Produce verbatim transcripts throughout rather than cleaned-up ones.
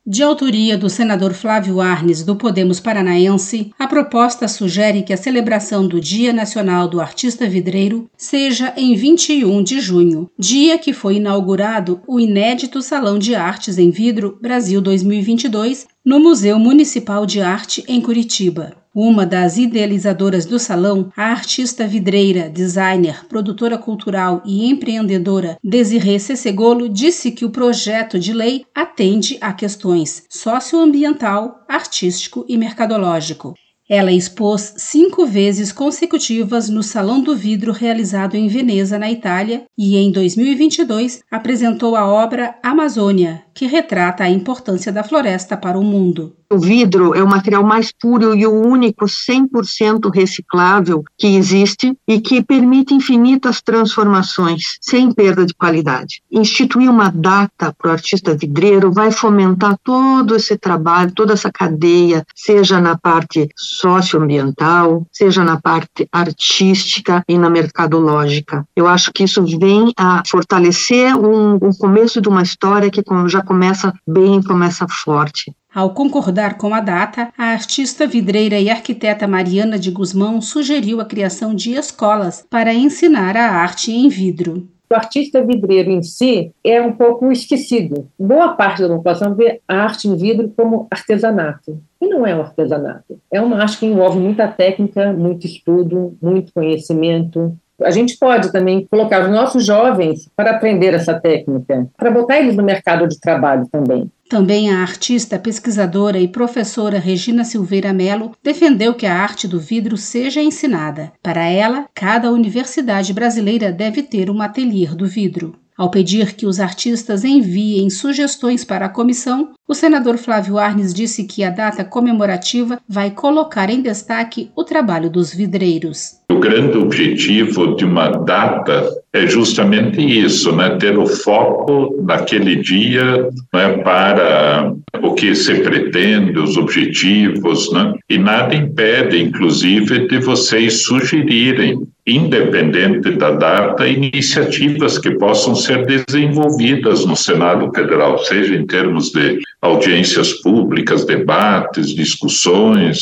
De autoria do senador Flávio Arnes, do Podemos Paranaense, a proposta sugere que a celebração do Dia Nacional do Artista Vidreiro seja em vinte e um de junho, dia que foi inaugurado o inédito Salão de Artes em Vidro Brasil dois mil e vinte e dois, no Museu Municipal de Arte, em Curitiba. Uma das idealizadoras do salão, a artista vidreira, designer, produtora cultural e empreendedora Desirê Cessegolo, disse que o projeto de lei atende a questões socioambiental, artístico e mercadológico. Ela expôs cinco vezes consecutivas no Salão do Vidro realizado em Veneza, na Itália, e em dois mil e vinte e dois apresentou a obra Amazônia, que retrata a importância da floresta para o mundo. O vidro é o material mais puro e o único cem por cento reciclável que existe e que permite infinitas transformações, sem perda de qualidade. Instituir uma data para o artista vidreiro vai fomentar todo esse trabalho, toda essa cadeia, seja na parte socioambiental, seja na parte artística e na mercadológica. Eu acho que isso vem a fortalecer um, um começo de uma história que já começa bem, começa forte. Ao concordar com a data, a artista vidreira e arquiteta Mariana de Guzmão sugeriu a criação de escolas para ensinar a arte em vidro. O artista vidreiro em si é um pouco esquecido. Boa parte da população vê a arte em vidro como artesanato. E não é um artesanato. É uma arte que envolve muita técnica, muito estudo, muito conhecimento. A gente pode também colocar os nossos jovens para aprender essa técnica, para botar eles no mercado de trabalho também. Também a artista, pesquisadora e professora Regina Silveira Melo defendeu que a arte do vidro seja ensinada. Para ela, cada universidade brasileira deve ter um ateliê do vidro. Ao pedir que os artistas enviem sugestões para a comissão, o senador Flávio Arnes disse que a data comemorativa vai colocar em destaque o trabalho dos vidreiros. O grande objetivo de uma data é justamente isso, né? Ter o foco naquele dia, né, para o que se pretende, os objetivos, né? E nada impede, inclusive, de vocês sugerirem, independente da data, iniciativas que possam ser desenvolvidas no Senado Federal, seja em termos de audiências públicas, debates, discussões,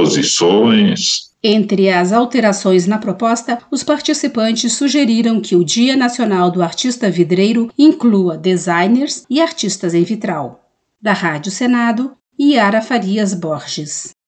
exposições. Entre as alterações na proposta, os participantes sugeriram que o Dia Nacional do Artista Vidreiro inclua designers e artistas em vitral. Da Rádio Senado, Yara Farias Borges.